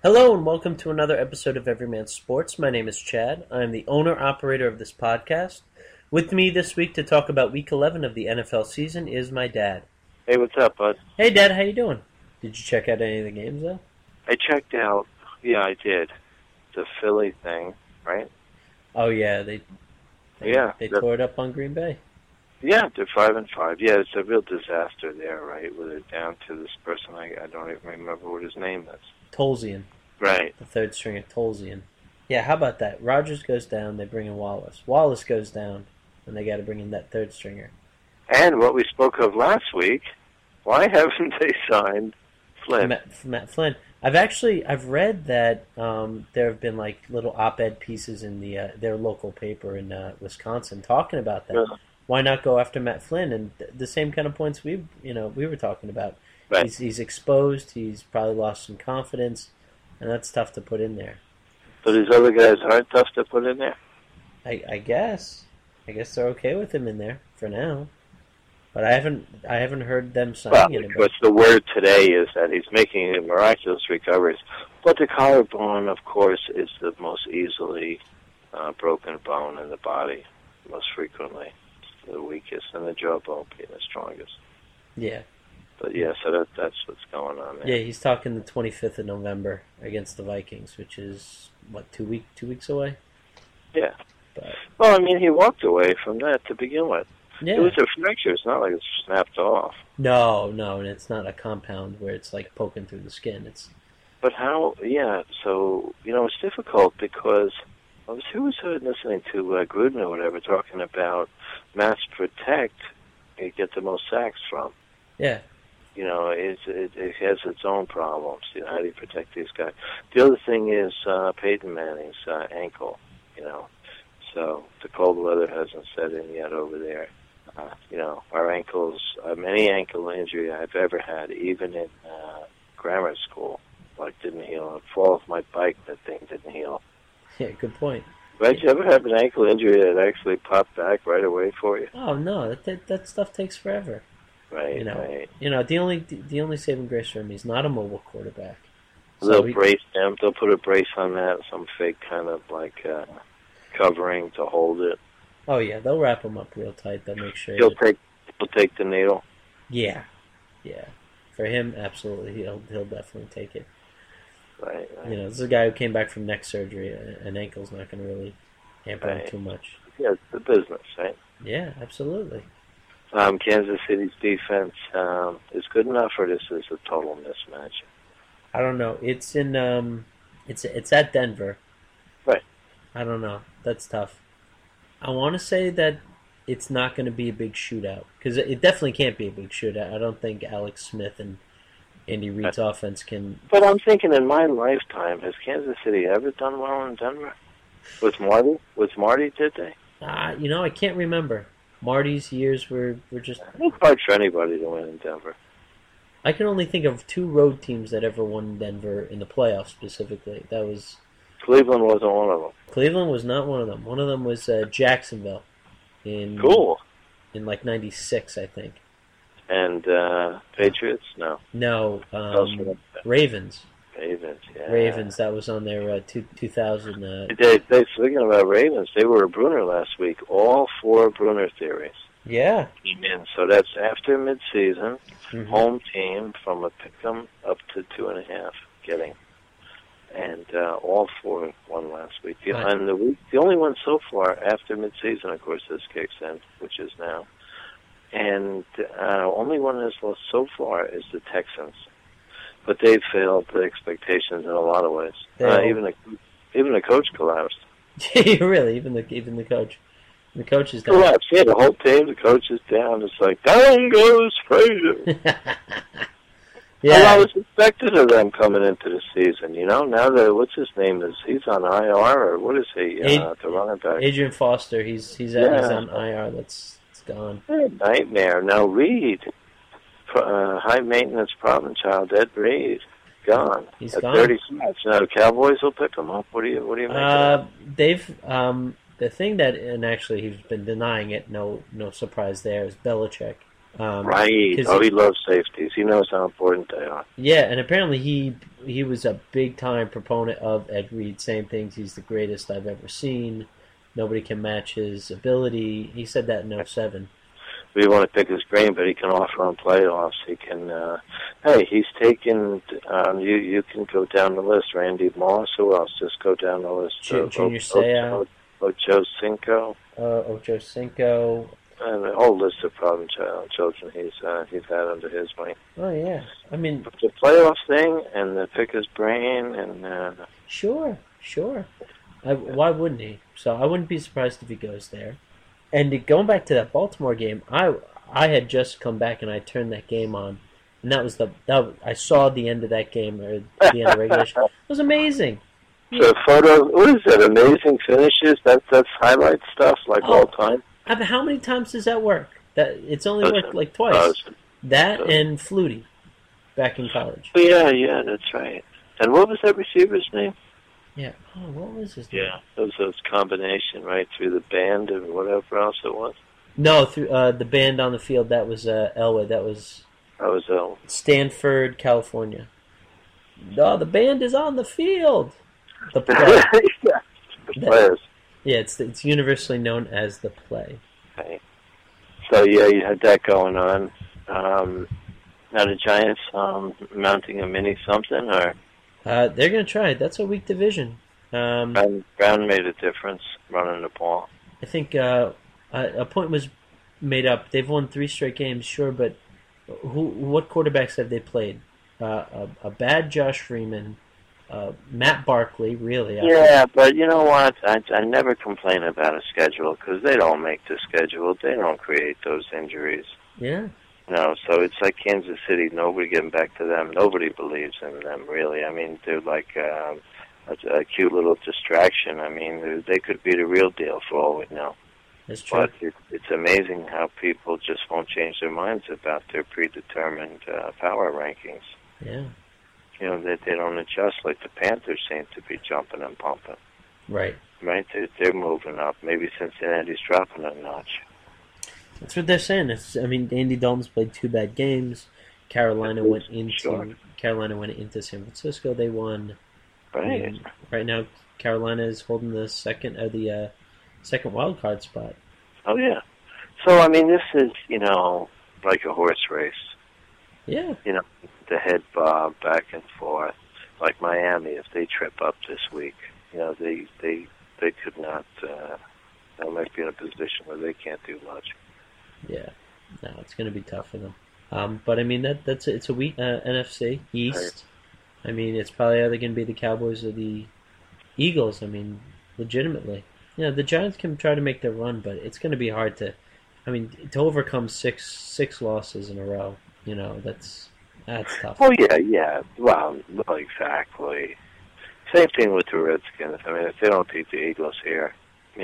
Hello and welcome to another episode of Everyman Sports. My name is Chad. I am the owner-operator of this podcast. With me this week to talk about Week 11 of the NFL season is my dad. Hey, what's up, bud? Hey, Dad, how you doing? Did you check out any of the games, though? I checked out. Yeah, I did. The Philly thing, right? Oh, yeah, they tore it up on Green Bay. Yeah, they're 5-5. Yeah, it's a real disaster there, right? Where they're down to this person. I don't even remember what his name is. Tolzien. Right. The third stringer, Tolzien. Yeah, how about that? Rodgers goes down, they bring in Wallace. Wallace goes down, and they got to bring in that third stringer. And what we spoke of last week, why haven't they signed Flynn? Matt Flynn. I've read that there have been like little op-ed pieces in their local paper in Wisconsin talking about that. Yeah. Why not go after Matt Flynn? And the same kind of points we were talking about. Right. He's exposed. He's probably lost some confidence, and that's tough to put in there. So these other guys aren't tough to put in there? I guess they're okay with him in there for now. But I haven't heard them signing it. Of course, the word today is that he's making miraculous recoveries. But the collarbone, of course, is the most easily broken bone in the body, most frequently. It's the weakest, and the jawbone being the strongest. Yeah. But yeah, so that's what's going on there. Yeah, he's talking the 25th of November against the Vikings, which is, what, 2 weeks away? Yeah. But, well, I mean, he walked away from that to begin with. yeah. It was a fracture. It's not like it snapped off. No, and it's not a compound where it's like poking through the skin. But how, yeah, so, it's difficult because who was listening to Gruden or whatever talking about mass protect you get the most sacks from. Yeah. It has its own problems. How do you protect these guys? The other thing is Peyton Manning's ankle, So the cold weather hasn't set in yet over there. Our ankles, any ankle injury I've ever had, even in grammar school, didn't heal. I'd fall off my bike, that thing didn't heal. Yeah, good point. Right? You ever have an ankle injury that actually popped back right away for you? Oh no, that stuff takes forever. Right, right. right. The only saving grace for him, he's not a mobile quarterback. They'll brace him. They'll put a brace on that, some fake kind of covering to hold it. Oh yeah, they'll wrap him up real tight. They'll make sure He'll take the needle. Yeah. For him, absolutely, he'll definitely take it. Right. This is a guy who came back from neck surgery. An ankle's not going to really hamper him too much. Yeah, it's the business, right? Yeah, absolutely. Kansas City's defense is good enough, or this is a total mismatch? I don't know. It's in it's at Denver. Right. I don't know. That's tough. I want to say that it's not going to be a big shootout because it definitely can't be a big shootout. I don't think Alex Smith and Andy Reid's offense can. But I'm thinking, in my lifetime, has Kansas City ever done well in Denver? With Marty? Did they? I can't remember. Marty's years were just. It's hard for anybody to win in Denver. I can only think of 2 road teams that ever won in Denver in the playoffs specifically. That was. Cleveland wasn't one of them. Cleveland was not one of them. One of them was Jacksonville. Cool. In like '96, I think. And Patriots? No. No. Ravens. Ravens, yeah. Ravens. That was on their 2000. Speaking about Ravens, they were a Bruner last week. All 4 Bruner theories. Yeah. And so that's after midseason, home team from a pick'em up to 2.5 getting. And all 4 won last week. Right. And the only one so far after midseason, of course, this kicks in, which is now. And only one that's lost so far is the Texans. But they've failed the expectations in a lot of ways. Even the coach collapsed. Really, even the coach. The coach is down. Collapsed. Yeah, the whole team, the coach is down. It's like, down goes Frazier. Yeah. Well, I was expected of them coming into the season, Now that, what's his name? He's on IR, or what is he? The running back. Adrian Foster, he's on IR. That's gone. Nightmare. Now Reed, high maintenance problem child, Ed Reed, gone. He's at gone. 30 snaps. Now the Cowboys will pick him up. What do you make of that? They've the thing that, and actually he's been denying it. No surprise there, is Belichick. Right. Oh, he loves safeties. He knows how important they are. Yeah, and apparently he was a big time proponent of Ed Reed, saying things. He's the greatest I've ever seen. Nobody can match his ability. He said that in '07. We want to pick his brain, but he can offer on playoffs. He can. Hey, he's taken. You can go down the list. Randy Moss. Who else? Just go down the list. Junior Seau. Ocho Cinco. Ocho Cinco. And a whole list of problem children he's had under his wing. Oh yeah, I mean but the playoff thing and the pick his brain and. Sure. Why wouldn't he? So I wouldn't be surprised if he goes there. And going back to that Baltimore game, I had just come back and I turned that game on, and I saw the end of that game or the end of regulation. It was amazing. So photo, what is that? Amazing finishes. That's highlight stuff like all time. How many times does that work? That it's only worked like twice. That and Flutie, back in college. Oh, yeah, that's right. And what was that receiver's name? Yeah. Oh, what was his name? Yeah, it was combination, right, through the band and whatever else it was. No, through the band on the field. That was Elwood. That was Elwood. Stanford, California. No, the band is on the field. The play. Yeah, the players. Yeah, it's universally known as the play. Okay. So yeah, you had that going on. Now the Giants mounting a mini something, or they're going to try it. That's a weak division. Brown made a difference running the ball. I think a point was made up. They've won 3 straight games, sure, but what quarterbacks have they played? A bad Josh Freeman, Matt Barkley, really. Yeah, but you know what? I never complain about a schedule because they don't make the schedule. They don't create those injuries. Yeah. No, so it's like Kansas City. Nobody getting back to them. Nobody believes in them, really. I mean, they're like a cute little distraction. I mean, they could be the real deal for all we know. That's true. But it's amazing how people just won't change their minds about their predetermined power rankings. Yeah. You know, they don't adjust like the Panthers seem to be jumping and pumping. Right. Right? They're moving up. Maybe Cincinnati's dropping a notch. That's what they're saying. Andy Dalton's played 2 bad games. Carolina went into San Francisco. They won. Right. And right now, Carolina is holding the second wild card spot. Oh yeah. So I mean, this is like a horse race. Yeah. The head bob back and forth, like Miami. If they trip up this week, they could not. They might be in a position where they can't do much. Yeah, no, it's going to be tough for them. But I mean it's a weak NFC East. Right. I mean, it's probably either going to be the Cowboys or the Eagles. I mean, legitimately, the Giants can try to make their run, but it's going to be hard to overcome six losses in a row. That's tough. Oh yeah. Well, exactly. Same thing with the Redskins. I mean, if they don't beat the Eagles here.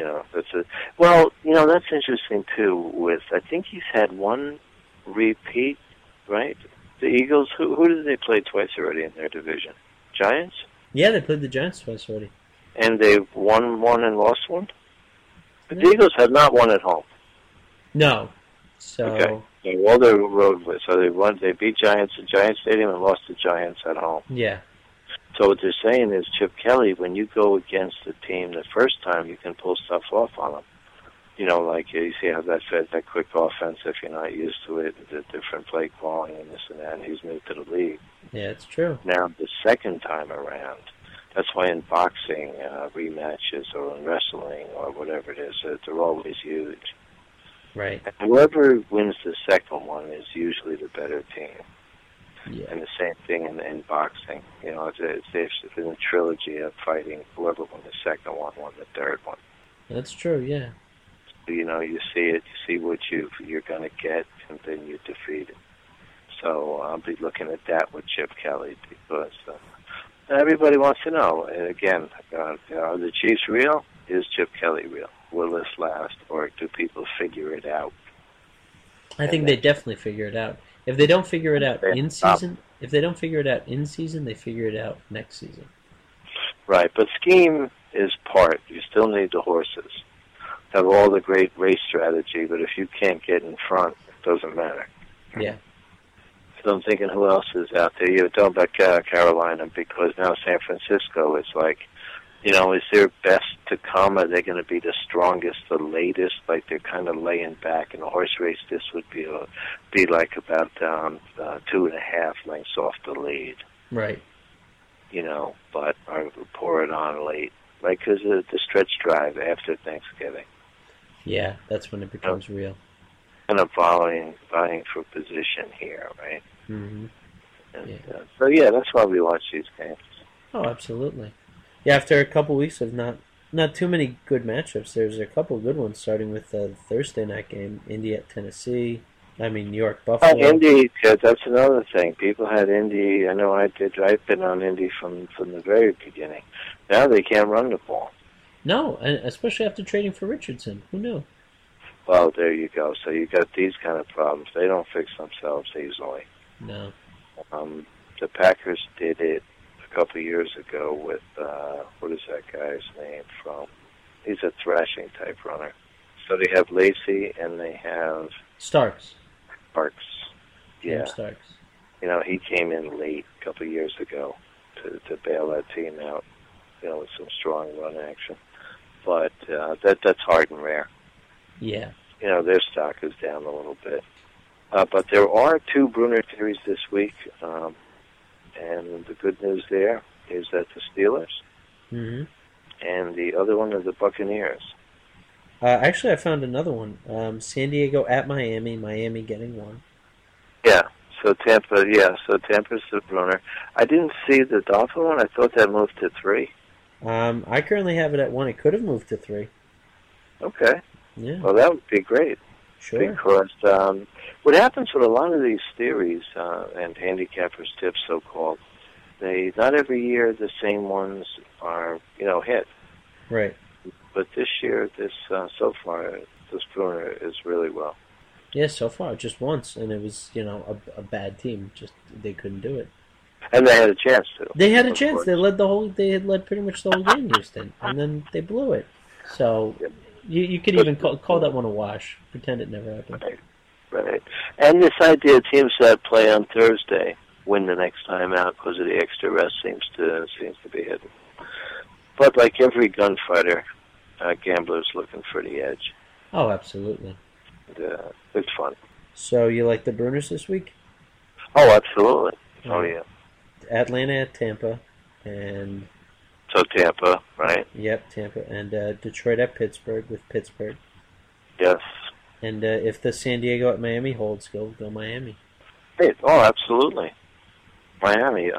That's interesting too. I think he's had one repeat, right? The Eagles. Who did they play twice already in their division? Giants. Yeah, they played the Giants twice already. And they've won one and lost one. The Eagles have not won at home. No. So. Okay. All their road was they beat Giants at Giants Stadium and lost to Giants at home. Yeah. So what they're saying is, Chip Kelly, when you go against a team the first time, you can pull stuff off on them. Like you see how that quick offense, if you're not used to it, the different play calling and this and that, and he's new to the league. Yeah, it's true. Now, the second time around, that's why in boxing, rematches or in wrestling or whatever it is, they're always huge. Right. And whoever wins the second one is usually the better team. Yeah. And the same thing in boxing. It's been a trilogy of fighting. Whoever won the second one won the third one. That's true, yeah. You see it, you see what you're going to get, and then you defeat it. So I'll be looking at that with Chip Kelly because everybody wants to know. And again, are the Chiefs real? Is Chip Kelly real? Will this last, or do people figure it out? I think they definitely figure it out. If they don't figure it out in season, they figure it out next season. Right, but scheme is part. You still need the horses. Have all the great race strategy, but if you can't get in front, it doesn't matter. Yeah. So I'm thinking, who else is out there? You were talking about Carolina, because now San Francisco is like, is their best to come? Are they going to be the strongest, the latest? Like they're kind of laying back in a horse race. This would be like about 2.5 lengths off the lead. Right. But I pour it on late, right? Because of the stretch drive after Thanksgiving. Yeah, that's when it becomes real. And I'm vying for position here, right? Mm-hmm. And, so that's why we watch these games. Oh, absolutely. Yeah, after a couple weeks of not too many good matchups, there's a couple good ones, starting with the Thursday night game, Indy at Tennessee. New York, Buffalo. Indy, that's another thing. People had Indy. I know I did. I've been on Indy from the very beginning. Now they can't run the ball. No, and especially after trading for Richardson. Who knew? Well, there you go. So you got these kind of problems. They don't fix themselves easily. No. The Packers did it a couple of years ago with, what is that guy's name from? He's a thrashing type runner. So they have Lacey and they have... Starks. Yeah. Starks. He came in late a couple of years ago to bail that team out, with some strong run action. But that's hard and rare. Yeah. Their stock is down a little bit. But there are 2 Bruner series this week, and the good news there is that the Steelers and the other one is the Buccaneers. Actually, I found another one. San Diego at Miami. Miami getting 1. Yeah. So Tampa. Yeah. So Tampa's the Bruner. I didn't see the Dolphin one. I thought that moved to 3. I currently have it at 1. It could have moved to 3. Okay. Yeah. Well, that would be great. Sure. Because what happens with a lot of these theories and handicappers tips, so-called, not every year the same ones are hit. Right. But this year, so far, this Bruner is really well. Yeah, so far just once, and it was a bad team. Just they couldn't do it. And they had a chance to. They had a chance. They had led pretty much the whole game, Houston, and then they blew it. So you could even call that one a wash. Pretend it never happened. Right. And this idea, teams that play on Thursday win the next time out because of the extra rest seems to be hidden. But like every gunfighter, gamblers looking for the edge. Oh, absolutely. And, it's fun. So you like the Bruners this week? Oh, absolutely. Oh, yeah. Atlanta at Tampa, and... So Tampa, right? Yep, Tampa. And Detroit at Pittsburgh with Pittsburgh. Yes. And if the San Diego at Miami holds, go Miami. Hey, oh, absolutely. Miami,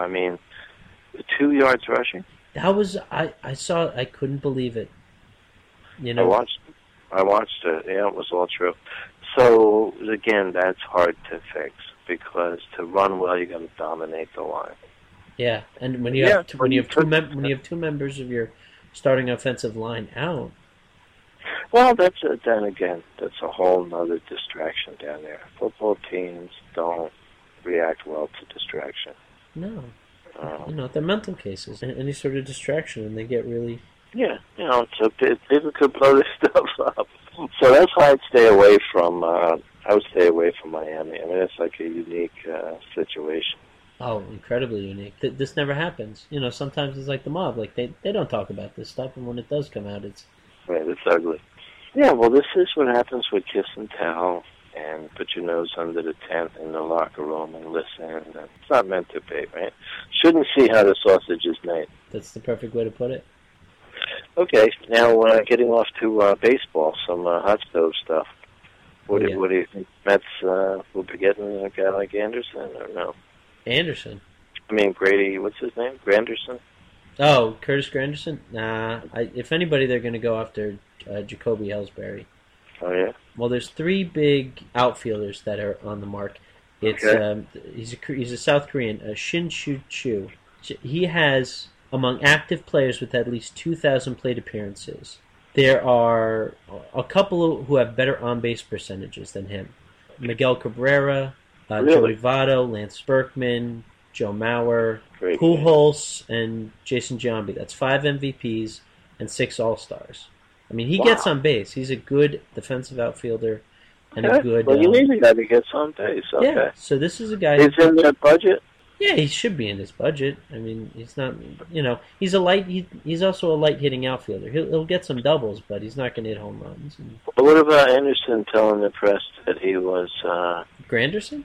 2 yards rushing. That was, I saw it, I couldn't believe it. I watched it. Yeah, it was all true. So, again, that's hard to fix, because to run well, you got to dominate the line. Yeah, and when you have two members of your starting offensive line out. Well, that's a whole other distraction down there. Football teams don't react well to distraction. No, they're mental cases. Any sort of distraction, and they get really. Yeah, so people could blow this stuff up. So that's why I'd stay away from. I would stay away from Miami. It's like a unique situation. Oh, incredibly unique. This never happens. Sometimes it's like the mob. Like they don't talk about this stuff, and when it does come out, it's right. It's ugly. Yeah, well, this is what happens with kiss and tell, and put your nose under the tent in the locker room and listen. And it's not meant to be, right? Shouldn't see how the sausage is made. That's the perfect way to put it. Okay, now getting off to baseball, some hot stove stuff. What do you think? Mets will be getting a guy like Anderson or no? Anderson? Grady, what's his name? Granderson? Oh, Curtis Granderson? Nah, if anybody, they're going to go after Jacoby Ellsbury. Oh, yeah? Well, there's 3 big outfielders that are on the mark. It's he's a South Korean, Shin Soo-choo. He has, among active players with at least 2,000 plate appearances, there are a couple who have better on-base percentages than him. Miguel Cabrera, Joey Votto, Lance Berkman, Joe Mauer, Pujols, and Jason Giambi. That's 5 MVPs and 6 All-Stars. He gets on base. He's a good defensive outfielder, and a good. Well, you need a guy to get on base. Okay. Yeah. So this is a guy. He's in their budget. Yeah, he should be in his budget. I mean, he's not. He's a light. He's also a light hitting outfielder. He'll get some doubles, but he's not going to hit home runs. But what about Anderson telling the press that he was Granderson?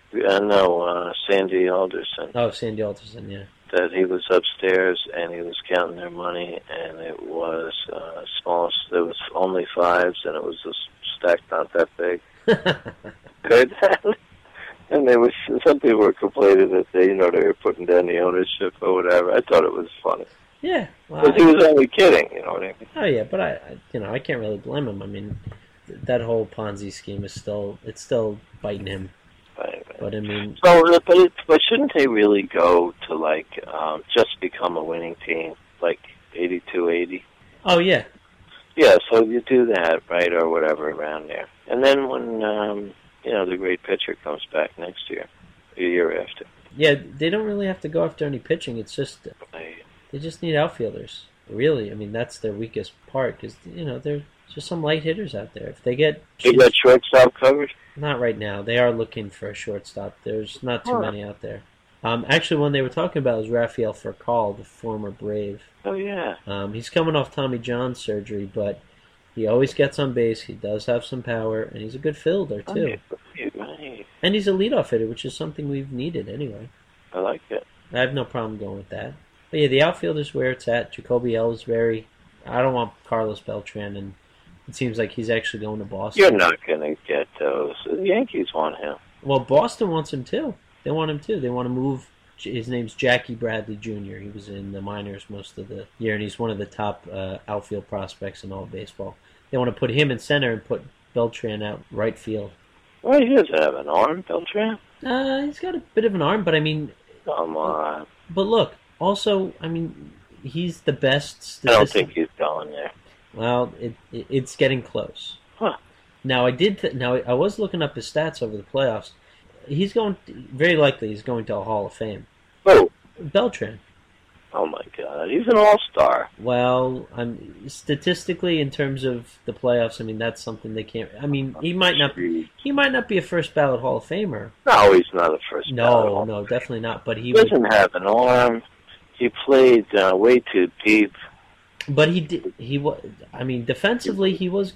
No, Sandy Alderson. Oh, Sandy Alderson. Yeah. That he was upstairs and he was counting their money, and it was small. There was only fives, and it was a stack not that big. Heard that? And some people were complaining that they were putting down the ownership or whatever. I thought it was funny. Yeah, well, he was only kidding. You know what I mean? Oh yeah, but I can't really blame him. I mean, that whole Ponzi scheme is still biting him. Right. But I mean, but shouldn't they really go to just become a winning team, like 82-80? Oh yeah. Yeah, so you do that, right, or whatever around there, and then when the great pitcher comes back next year, a year after. Yeah, they don't really have to go after any pitching. It's just they just need outfielders. Really, I mean that's their weakest part because there's just some light hitters out there. If they get shortstop covered. Not right now. They are looking for a shortstop. There's not too many out there. Actually, one they were talking about is Rafael Furcal, the former Brave. Oh, yeah. He's coming off Tommy John surgery, but he always gets on base. He does have some power, and he's a good fielder, too. Right. And he's a leadoff hitter, which is something we've needed anyway. I like it. I have no problem going with that. But yeah, the outfielder's where it's at. Jacoby L is very... I don't want Carlos Beltran, and it seems like he's actually going to Boston. You're not going to get those. The Yankees want him. Well, Boston wants him too. They want him too. They want to move. His name's Jackie Bradley Jr. He was in the minors most of the year, and he's one of the top outfield prospects in all of baseball. They want to put him in center and put Beltran out right field. Well, he doesn't have an arm, Beltran. He's got a bit of an arm, but I mean... Come on. But look, also, I mean, he's the best I don't think he's going there. Well, it's getting close. Huh. Now I was looking up his stats over the playoffs. He's very likely he's going to a Hall of Fame. Oh, Beltran. Oh my God, he's an all-star. Well, statistically, in terms of the playoffs, I mean that's something they can't. I mean, he might not be a first ballot Hall of Famer. No, he's not a first ballot. No, definitely not. But he doesn't have an arm. He played way too deep. But he did. I mean, defensively,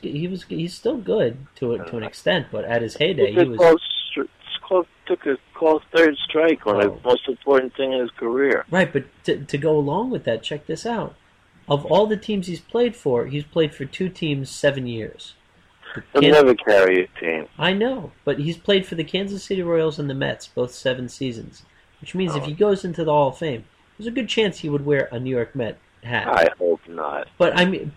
he's still good to an extent. But at his heyday, he was took a call third strike on the most important thing in his career. Right, but to go along with that, check this out. Of all the teams he's played for 2 teams 7 years. He'll never carry a team. I know, but he's played for the Kansas City Royals and the Mets, both 7 seasons. Which means if he goes into the Hall of Fame, there's a good chance he would wear a New York Met hat. I hope not. But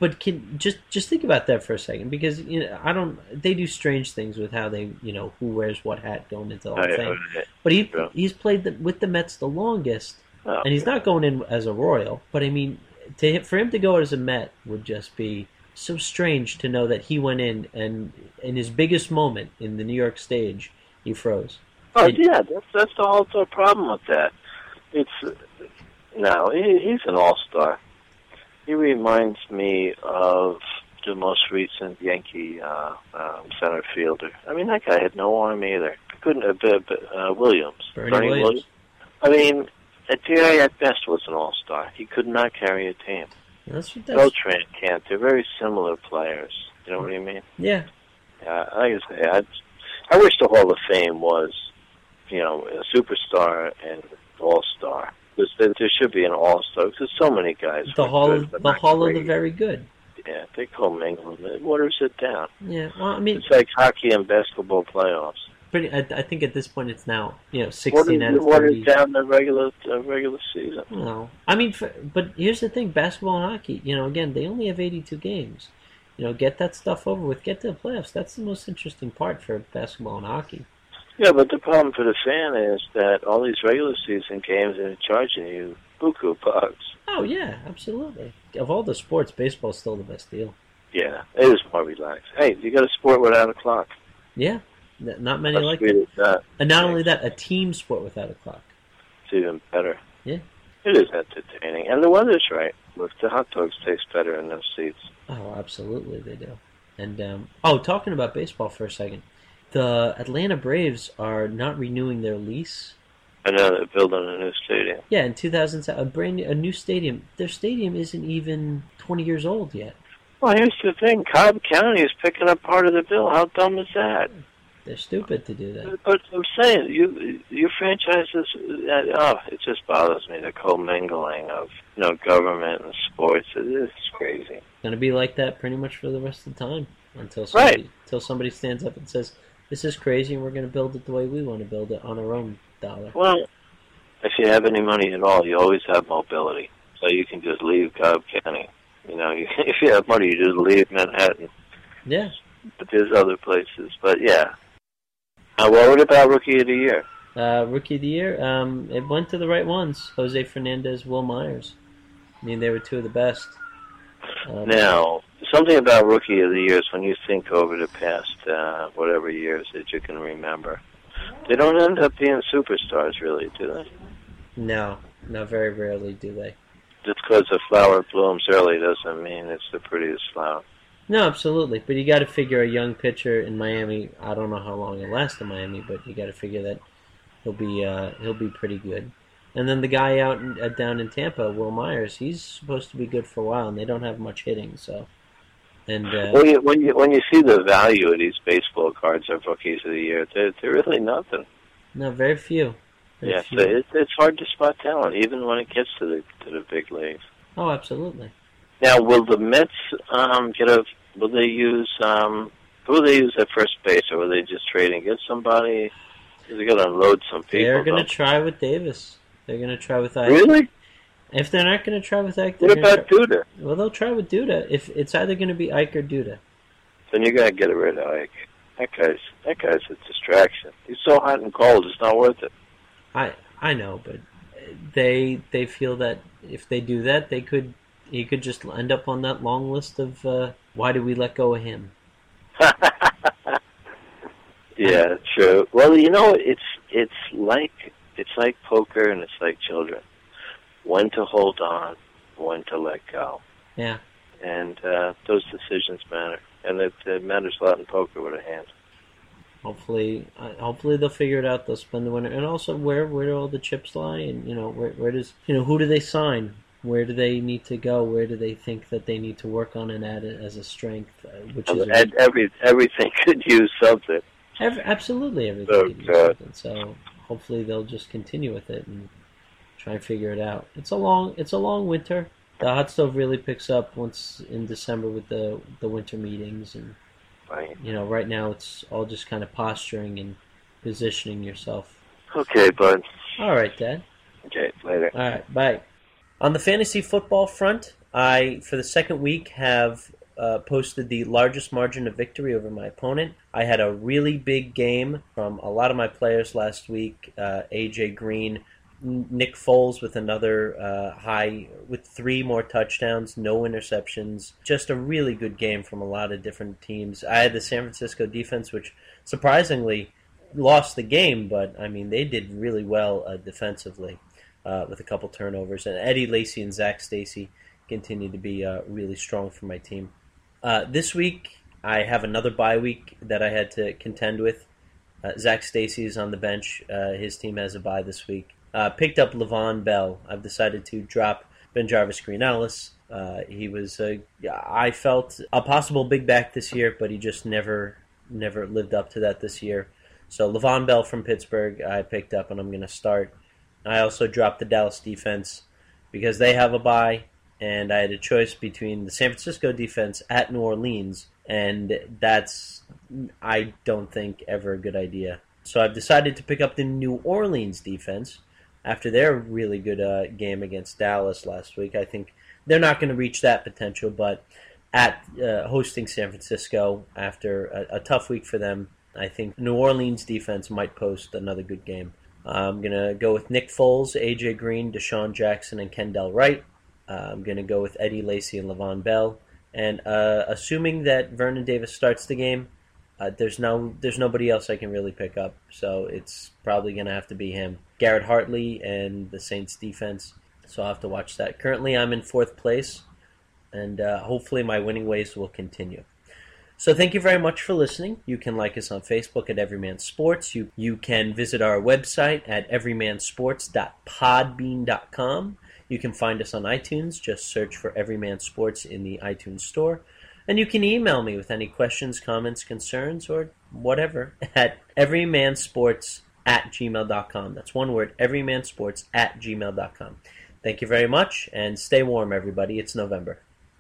just think about that for a second, because they do strange things with how they who wears what hat going into the Hall of Fame. But he's played with the Mets the longest, and he's not going in as a Royal. But I mean, for him to go as a Met would just be so strange to know that he went in and in his biggest moment in the New York stage, he froze. Oh yeah, that's the whole problem with that. He's an all-star. He reminds me of the most recent Yankee center fielder. I mean, that guy had no arm either. Williams. Bernie Williams. I mean, Etienne at best was an all-star. He could not carry a team. Beltran can't. They're very similar players. You know what I mean? Yeah. Like I say, I wish the Hall of Fame was, a superstar and all-star. There should be an all-star because so many guys. The Hall of the Very Good. Yeah, they commingle. It waters it down. Yeah, well, I mean, it's like hockey and basketball playoffs. I think at this point it's now 16 out of 30. Waters down the regular season. No, I mean, but here's the thing: basketball and hockey. Again, they only have 82 games. Get that stuff over with. Get to the playoffs. That's the most interesting part for basketball and hockey. Yeah, but the problem for the fan is that all these regular season games are charging you buku bucks. Oh, yeah, absolutely. Of all the sports, baseball's still the best deal. Yeah, it is more relaxed. Hey, you got a sport without a clock. Yeah, not many like that. And not only that, a team sport without a clock. It's even better. Yeah. It is entertaining. And the weather's right. Look, the hot dogs taste better in those seats. Oh, absolutely they do. And, talking about baseball for a second. the Atlanta Braves are not renewing their lease. I know they're building a new stadium. Yeah, in 2007, a new stadium. Their stadium isn't even 20 years old yet. Well, here's the thing. Cobb County is picking up part of the bill. How dumb is that? They're stupid to do that. But I'm saying, your franchises, it just bothers me, the commingling of, government and sports. It's crazy. It's going to be like that pretty much for the rest of the time until somebody stands up and says, this is crazy and we're going to build it the way we want to build it on our own dollar. Well, if you have any money at all, you always have mobility. So you can just leave Cobb County. If you have money, you just leave Manhattan. Yeah. But there's other places. But, yeah. What about Rookie of the Year? Rookie of the Year, it went to the right ones. Jose Fernandez, Will Myers. I mean, they were two of the best. Now, something about Rookie of the Year is when you think over the past whatever years that you can remember, they don't end up being superstars, really, do they? No, very rarely do they. Just because a flower blooms early doesn't mean it's the prettiest flower. No, absolutely. But you got to figure a young pitcher in Miami. I don't know how long he'll last in Miami, but you got to figure that he'll be pretty good. And then the guy down in Tampa, Will Myers, he's supposed to be good for a while, and they don't have much hitting. So, and when you see the value of these baseball cards of Rookies of the Year, they're really nothing. No, very few. Yeah, so it's hard to spot talent, even when it gets to the big leagues. Oh, absolutely. Now, will the Mets will they use who will they use at first base, or will they just trade and get somebody? They're going to unload some people. They're going to try with Davis. They're going to try with Ike. Really? If they're not going to try with Ike, what about Duda? Well, they'll try with Duda. If it's either going to be Ike or Duda. Then you got to get rid of Ike. That guy's a distraction. He's so hot and cold, it's not worth it. I know, but they feel that if they do that, he could just end up on that long list of why do we let go of him? Yeah, true. Well, it's like poker and it's like children. When to hold on, when to let go. Yeah. And those decisions matter, and it matters a lot in poker with a hand. Hopefully they'll figure it out. They'll spend the winter, and also where do all the chips lie, and where does who do they sign? Where do they need to go? Where do they think that they need to work on and add it as a strength? Everything could use something. Absolutely everything could use something. So hopefully they'll just continue with it and try and figure it out. It's a long winter. The hot stove really picks up once in December with the winter meetings, and right. Right now it's all just kind of posturing and positioning yourself. Okay, bud. All right, Dad. Okay, later. All right, bye. On the fantasy football front, I, for the second week, have posted the largest margin of victory over my opponent. I had a really big game from a lot of my players last week. A.J. Green, Nick Foles with another high, with 3 more touchdowns, no interceptions. Just a really good game from a lot of different teams. I had the San Francisco defense, which surprisingly lost the game, but I mean they did really well defensively. With a couple turnovers. And Eddie Lacy and Zach Stacy continue to be really strong for my team. This week, I have another bye week that I had to contend with. Zach Stacy is on the bench. His team has a bye this week. Picked up Le'Veon Bell. I've decided to drop BenJarvus Green-Ellis. He was, I felt, a possible big back this year, but he just never lived up to that this year. So Le'Veon Bell from Pittsburgh I picked up, and I'm going to start. I also dropped the Dallas defense because they have a bye, and I had a choice between the San Francisco defense at New Orleans, and that's, I don't think, ever a good idea. So I've decided to pick up the New Orleans defense after their really good game against Dallas last week. I think they're not going to reach that potential, but at hosting San Francisco after a tough week for them, I think New Orleans defense might post another good game. I'm going to go with Nick Foles, A.J. Green, Deshaun Jackson, and Kendall Wright. I'm going to go with Eddie Lacy and Le'Veon Bell. And assuming that Vernon Davis starts the game, there's nobody else I can really pick up. So it's probably going to have to be him. Garrett Hartley and the Saints defense. So I'll have to watch that. Currently I'm in 4th place, and hopefully my winning ways will continue. So thank you very much for listening. You can like us on Facebook at Everyman Sports. You can visit our website at everymansports.podbean.com. You can find us on iTunes. Just search for Everyman Sports in the iTunes store. And you can email me with any questions, comments, concerns, or whatever at everymansports@gmail.com. That's one word, everymansports@gmail.com. Thank you very much, and stay warm, everybody. It's November.